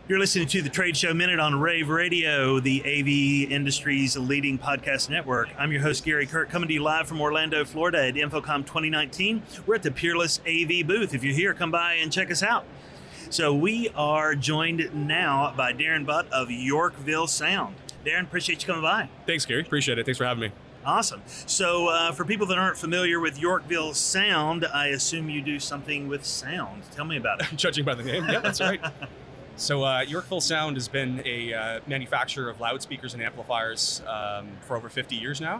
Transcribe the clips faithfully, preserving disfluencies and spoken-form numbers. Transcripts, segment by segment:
You're listening to the Trade Show Minute on Rave Radio, the A V industry's leading podcast network. I'm your host, Gary Kirk, coming to you live from Orlando, Florida at InfoComm twenty nineteen. We're at the Peerless A V booth. If you're here, come by and check us out. So we are joined now by Darren Butt of Yorkville Sound. Darren, appreciate you coming by. Thanks, Gary. Appreciate it. Thanks for having me. Awesome. So uh, for people that aren't familiar with Yorkville Sound, I assume you do something with sound. Tell me about it. Judging by the name, yeah, that's right. So uh, Yorkville Sound has been a uh, manufacturer of loudspeakers and amplifiers um, for over fifty years now.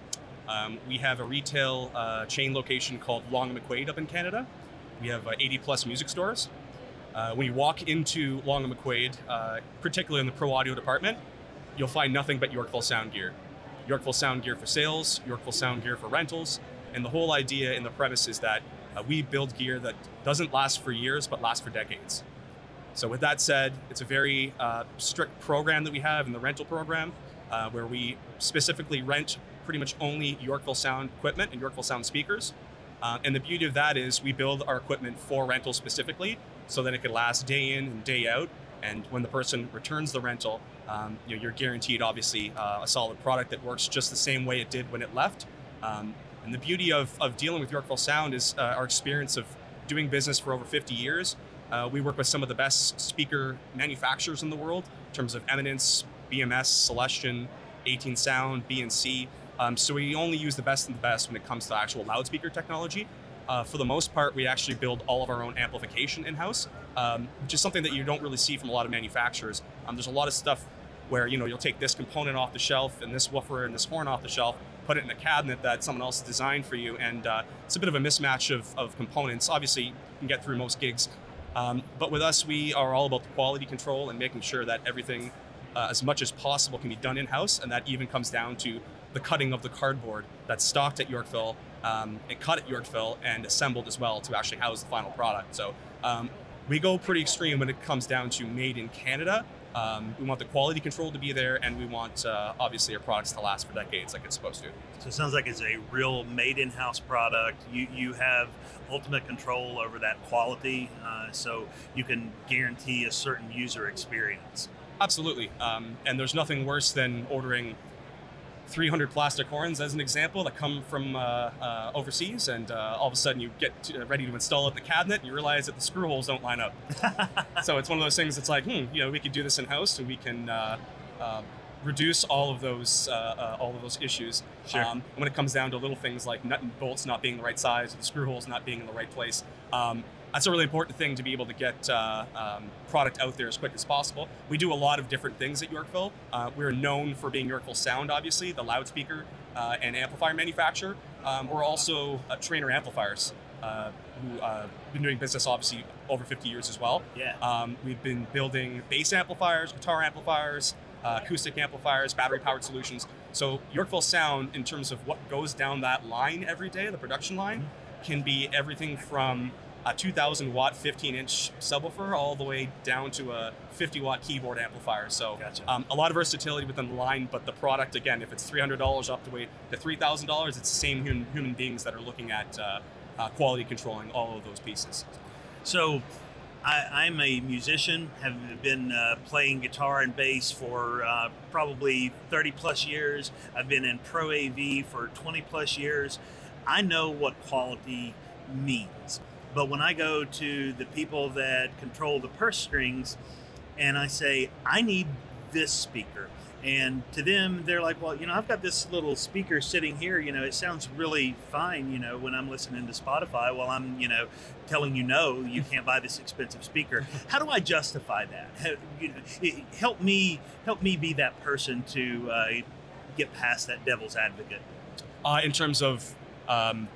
Um, we have a retail uh, chain location called Long and McQuaid up in Canada. We have uh, eighty plus music stores. Uh, when you walk into Long and McQuaid, uh, particularly in the pro audio department, you'll find nothing but Yorkville Sound gear. Yorkville Sound gear for sales, Yorkville Sound gear for rentals, and the whole idea in the premise is that uh, we build gear that doesn't last for years but lasts for decades. So with that said, it's a very uh, strict program that we have in the rental program uh, where we specifically rent pretty much only Yorkville Sound equipment and Yorkville Sound speakers. Uh, and the beauty of that is we build our equipment for rental specifically so that it could last day in and day out. And when the person returns the rental, um, you know, you're guaranteed obviously uh, a solid product that works just the same way it did when it left. Um, and the beauty of, of dealing with Yorkville Sound is uh, our experience of doing business for over fifty years. Uh, we work with some of the best speaker manufacturers in the world in terms of Eminence, B M S, Celestion, eighteen Sound, B and C. Um, so we only use the best of the best when it comes to actual loudspeaker technology. Uh, for the most part, we actually build all of our own amplification in-house, um, which is something that you don't really see from a lot of manufacturers. Um, there's a lot of stuff where, you know, you'll take this component off the shelf and this woofer and this horn off the shelf, put it in a cabinet that someone else designed for you, and uh, it's a bit of a mismatch of, of components. Obviously, you can get through most gigs. Um, but with us, we are all about the quality control and making sure that everything, uh, as much as possible, can be done in-house, and that even comes down to the cutting of the cardboard that's stocked at Yorkville, um, and cut at Yorkville, and assembled as well to actually house the final product. So um, we go pretty extreme when it comes down to made in Canada. Um, we want the quality control to be there, and we want, uh, obviously, our products to last for decades like it's supposed to. So it sounds like it's a real made in-house product. You you have ultimate control over that quality, uh, so you can guarantee a certain user experience. Absolutely. Um, and there's nothing worse than ordering three hundred plastic horns, as an example, that come from uh, uh, overseas, and uh, all of a sudden you get to, uh, ready to install it in the cabinet, and you realize that the screw holes don't line up. So it's one of those things that's like, hmm, you know, we could do this in-house, and we can uh, uh, reduce all of those uh, uh, all of those issues. Sure. Um, when it comes down to little things like nut and bolts not being the right size, or the screw holes not being in the right place, um, that's a really important thing to be able to get uh, um, product out there as quick as possible. We do a lot of different things at Yorkville. Uh, we're known for being Yorkville Sound, obviously, the loudspeaker uh, and amplifier manufacturer. Um, we're also uh, Trainer Amplifiers, uh, who uh, been doing business obviously over fifty years as well. Yeah. Um, we've been building bass amplifiers, guitar amplifiers, uh, acoustic amplifiers, battery-powered solutions. So Yorkville Sound, in terms of what goes down that line every day, the production line, mm-hmm. can be everything from a two thousand watt fifteen inch subwoofer all the way down to a fifty watt keyboard amplifier. So gotcha. um, a lot of versatility within the line, but the product, again, if it's three hundred dollars up the way to three thousand dollars, it's the same human, human beings that are looking at uh, uh, quality controlling all of those pieces. So I, I'm a musician, have been uh, playing guitar and bass for uh, probably thirty plus years. I've been in Pro A V for twenty plus years. I know what quality means. But when I go to the people that control the purse strings and I say, I need this speaker, and to them, they're like, well, you know, I've got this little speaker sitting here, you know, it sounds really fine, you know, when I'm listening to Spotify, while I'm, you know, telling you, no, you can't buy this expensive speaker. How do I justify that? How, you know, help me, help me be that person to uh, get past that devil's advocate. Uh, in terms of um,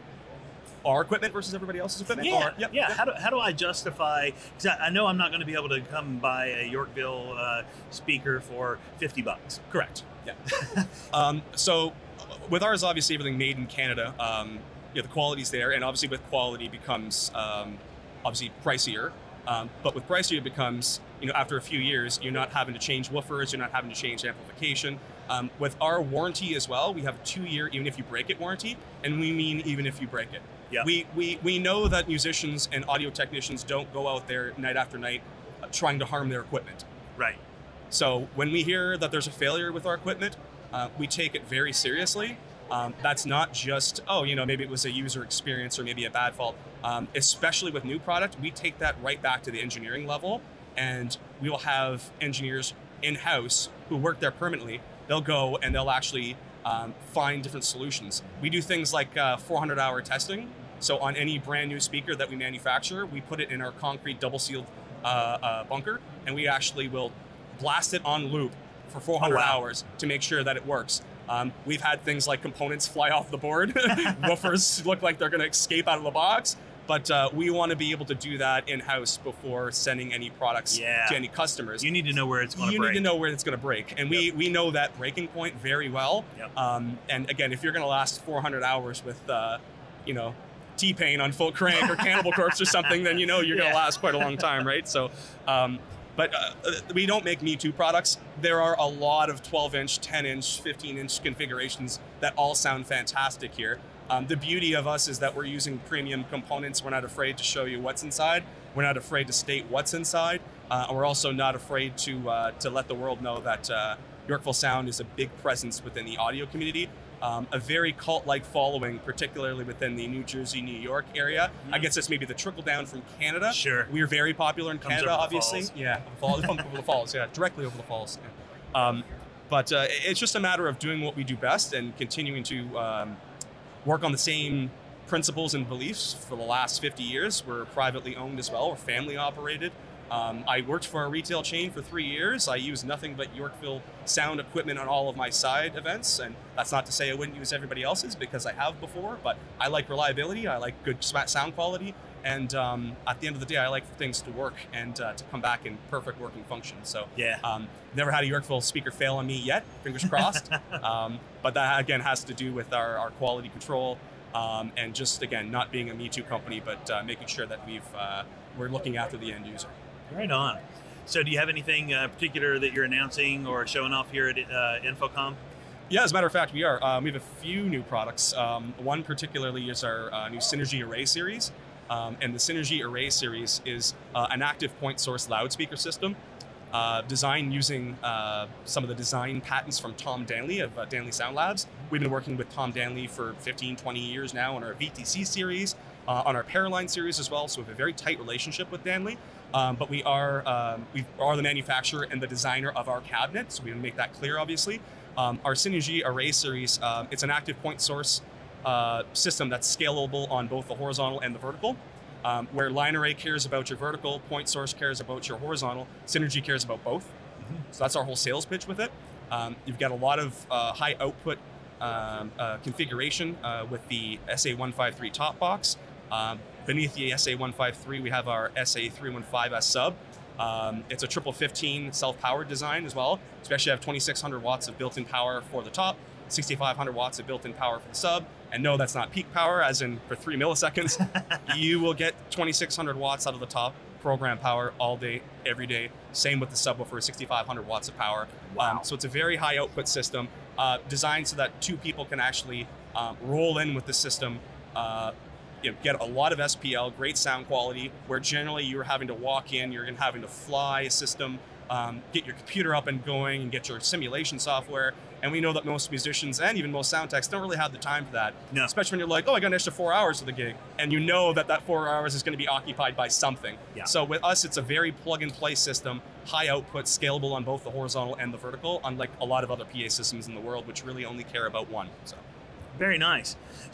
our equipment versus everybody else's equipment? Yeah, or, yep, yeah. Yep. How do, how do I justify, because I, I know I'm not going to be able to come and buy a Yorkville uh, speaker for fifty bucks. Correct, yeah. um, so with ours, obviously everything made in Canada, um, you know, the quality's there, and obviously with quality becomes um, obviously pricier. Um, but with pricier it becomes, you know, after a few years, you're not having to change woofers, you're not having to change amplification. Um, with our warranty as well, we have a two-year, even if you break it warranty, and we mean even if you break it. Yeah. We, we, we know that musicians and audio technicians don't go out there night after night uh, trying to harm their equipment. Right. So when we hear that there's a failure with our equipment, uh, we take it very seriously. Um, that's not just, oh, you know, maybe it was a user experience or maybe a bad fault. Um, especially with new product, we take that right back to the engineering level, and we will have engineers in-house who work there permanently. They'll go and they'll actually um, find different solutions. We do things like uh, four hundred hour testing. So on any brand new speaker that we manufacture, we put it in our concrete double sealed uh, uh, bunker, and we actually will blast it on loop for four hundred Oh, wow. hours to make sure that it works. Um, we've had things like components fly off the board, woofers look like they're going to escape out of the box, but uh, we want to be able to do that in-house before sending any products Yeah. to any customers. You need to know where it's going to You break. need to know where it's going to break, and we, we know that breaking point very well. Yep. Um, and again, if you're going to last four hundred hours with, uh, you know, T-Pain on full crank or Cannibal Corpse or something, then you know you're going to Yeah. last quite a long time, right? So, um, but uh, we don't make Me Too products. There are a lot of twelve inch, ten inch, fifteen inch configurations that all sound fantastic here. Um, the beauty of us is that we're using premium components. We're not afraid to show you what's inside. We're not afraid to state what's inside. Uh, and we're also not afraid to uh, to let the world know that uh, Yorkville Sound is a big presence within the audio community. Um, a very cult-like following, particularly within the New Jersey, New York area. Mm. I guess that's maybe the trickle down from Canada. Sure. We're very popular in Comes Canada, over the obviously. falls. Yeah, falls, over the falls. Yeah, directly over the falls. Yeah. Um, but uh, it's just a matter of doing what we do best and continuing to um, work on the same principles and beliefs for the last fifty years. We're privately owned as well. We're family operated. Um, I worked for a retail chain for three years. I used nothing but Yorkville Sound equipment on all of my side events, and that's not to say I wouldn't use everybody else's, because I have before, but I like reliability, I like good sound quality, and um, at the end of the day, I like things to work and uh, to come back in perfect working function. So Yeah. um, never had a Yorkville speaker fail on me yet, fingers crossed, um, but that again has to do with our, our quality control um, and just, again, not being a Me Too company, but uh, making sure that we've uh, we're looking after the end user. Right on. So do you have anything uh, particular that you're announcing or showing off here at uh, Infocom? Yeah, as a matter of fact, we are. Um, we have a few new products. Um, one particularly is our uh, new Synergy Array series. Um, and the Synergy Array series is uh, an active point source loudspeaker system uh, designed using uh, some of the design patents from Tom Danley of uh, Danley Sound Labs. We've been working with Tom Danley for fifteen, twenty years now on our V T C series, uh, on our Paraline series as well. So we have a very tight relationship with Danley. Um, but we are um, we are the manufacturer and the designer of our cabinet, so we want to make that clear, obviously. Um, our Synergy Array series, um, it's an active point source uh, system that's scalable on both the horizontal and the vertical. Um, where Line Array cares about your vertical, Point Source cares about your horizontal, Synergy cares about both. Mm-hmm. So that's our whole sales pitch with it. Um, you've got a lot of uh, high output um, uh, configuration uh, with the S A one fifty-three top box. Um, beneath the S A one fifty-three, we have our S A three fifteen S sub. Um, it's a triple fifteen self-powered design as well. Especially have twenty-six hundred watts of built-in power for the top, sixty-five hundred watts of built-in power for the sub. And no, that's not peak power, as in for three milliseconds. You will get twenty-six hundred watts out of the top, program power all day, every day. Same with the subwoofer, sixty-five hundred watts of power. Wow. Um, so it's a very high output system, uh, designed so that two people can actually um, roll in with the system. Uh, You know, get a lot of S P L, great sound quality, where generally you're having to walk in, you're having to fly a system, um, get your computer up and going, and get your simulation software. And we know that most musicians and even most sound techs don't really have the time for that. No. Especially when you're like, oh, I got an extra four hours of the gig. And you know that that four hours is going to be occupied by something. Yeah. So with us, it's a very plug-and-play system, high output, scalable on both the horizontal and the vertical, unlike a lot of other P A systems in the world, which really only care about one. So. Very nice.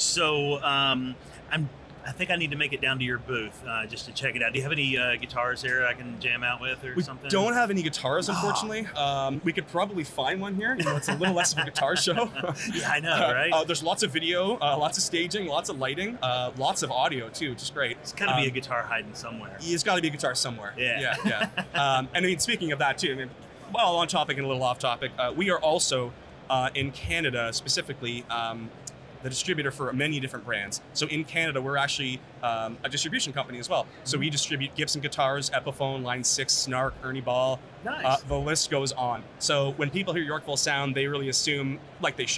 So um, I'm. I think I need to make it down to your booth uh, just to check it out. Do you have any uh, guitars there I can jam out with or we something? don't have any guitars, unfortunately. Oh. Um, we could probably find one here. You know, it's a little less of a guitar show. Yeah, I know, right? Uh, uh, there's lots of video, uh, lots of staging, lots of lighting, uh, lots of audio too, which is great. It's got to um, be a guitar hiding somewhere. It's got to be a guitar somewhere. Yeah. yeah, yeah. um, and I mean, speaking of that too, I mean, well, on topic and a little off topic, uh, we are also uh, in Canada specifically. Um, the distributor for many different brands. So in Canada, we're actually um, a distribution company as well. So we distribute Gibson guitars, Epiphone, Line six, Snark, Ernie Ball. Nice. Uh, the list goes on. So when people hear Yorkville Sound, they really assume, like they should,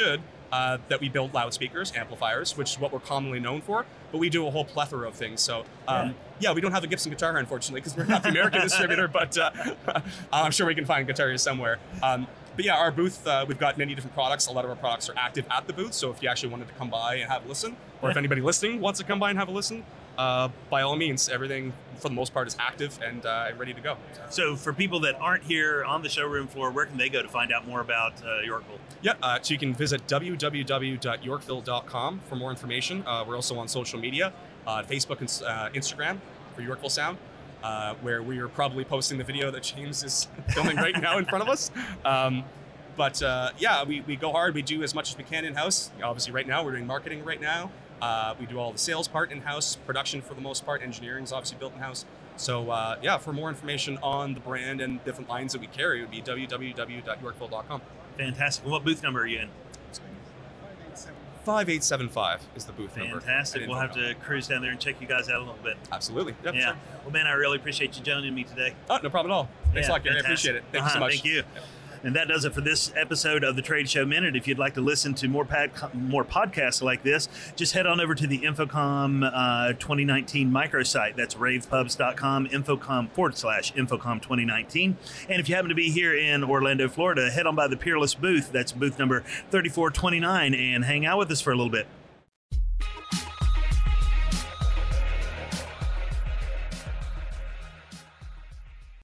uh, that we build loudspeakers, amplifiers, which is what we're commonly known for, but we do a whole plethora of things. So um, yeah. yeah, we don't have a Gibson guitar, unfortunately, because we're not the American distributor, but uh, I'm sure we can find guitars somewhere. Um, but yeah, our booth, uh, we've got many different products. A lot of our products are active at the booth, so if you actually wanted to come by and have a listen, or if anybody listening wants to come by and have a listen, Uh, by all means, everything for the most part is active and uh, ready to go. So for people that aren't here on the showroom floor, where can they go to find out more about uh, Yorkville? Yeah, uh, so you can visit w w w dot yorkville dot com for more information. Uh, we're also on social media, uh, Facebook and uh, Instagram for Yorkville Sound, uh, where we are probably posting the video that James is filming right now in front of us. Um, but uh, yeah, we, we go hard. We do as much as we can in-house. Obviously right now, we're doing marketing right now. Uh, we do all the sales part in-house, production for the most part, engineering is obviously built in-house. So uh, yeah, for more information on the brand and different lines that we carry, it would be w w w dot yorkville dot com. Fantastic. Well, what booth number are you in? five eight seven five is the booth Fantastic. number. Fantastic. We'll have to cruise down there and check you guys out a little bit. Absolutely. Yep, yeah. Sure. Well, man, I really appreciate you joining me today. Oh, no problem at all. Thanks yeah, a lot, Gary. fantastic. I appreciate it. Thank uh-huh, you so much. Thank you. Yep. And that does it for this episode of the Trade Show Minute. If you'd like to listen to more pad, more podcasts like this, just head on over to the Infocom uh, twenty nineteen microsite. That's ravepubs dot com, Infocom forward slash Infocom twenty nineteen. And if you happen to be here in Orlando, Florida, head on by the Peerless booth. That's booth number thirty-four twenty-nine, and hang out with us for a little bit.